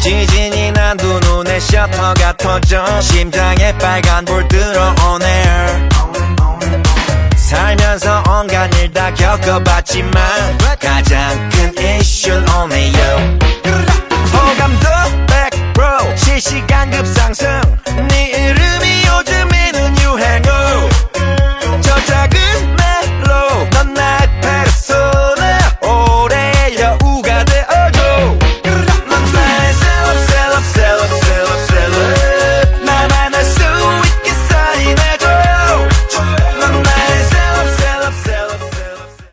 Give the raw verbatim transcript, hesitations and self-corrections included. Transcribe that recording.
지진이 난 두 눈에 셔터가 터져 심장에 빨간불 들어오네. 살면서 온갖 일 다 겪어봤지만 가장 큰 이슈는 only you. 호감도 백 퍼센트 실시간 급상승. 네